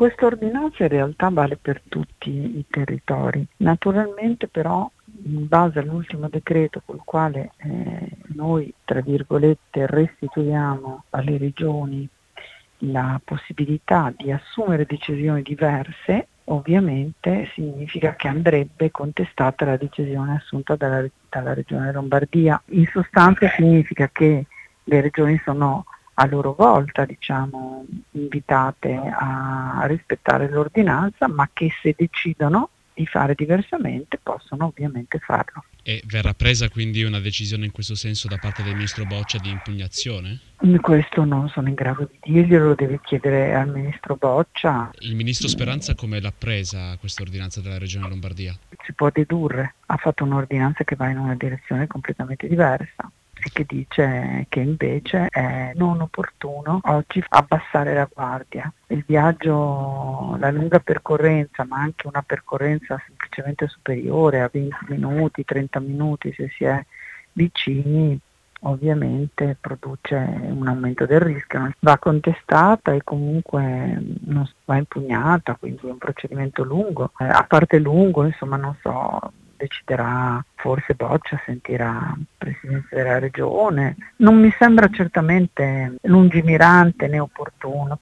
Questa ordinanza in realtà vale per tutti i territori. Naturalmente però, in base all'ultimo decreto col quale noi, tra virgolette, restituiamo alle regioni la possibilità di assumere decisioni diverse, ovviamente significa che andrebbe contestata la decisione assunta dalla Regione Lombardia. In sostanza significa che le regioni sono a loro volta, invitate a rispettare l'ordinanza, ma che se decidono di fare diversamente possono ovviamente farlo. E verrà presa quindi una decisione in questo senso da parte del ministro Boccia di impugnazione? Questo non sono in grado di dirglielo, lo deve chiedere al ministro Boccia. Il ministro Speranza come l'ha presa questa ordinanza della Regione Lombardia? Si può dedurre, ha fatto un'ordinanza che va in una direzione completamente diversa e che dice che invece è non opportuno oggi abbassare la guardia. Il viaggio, la lunga percorrenza, ma anche una percorrenza semplicemente superiore a 20 minuti, 30 minuti se si è vicini, ovviamente produce un aumento del rischio, va contestata e comunque non va impugnata, quindi è un procedimento lungo, a parte lungo, insomma non so, deciderà forse Boccia, sentirà il Presidente della Regione, non mi sembra certamente lungimirante né opportuno.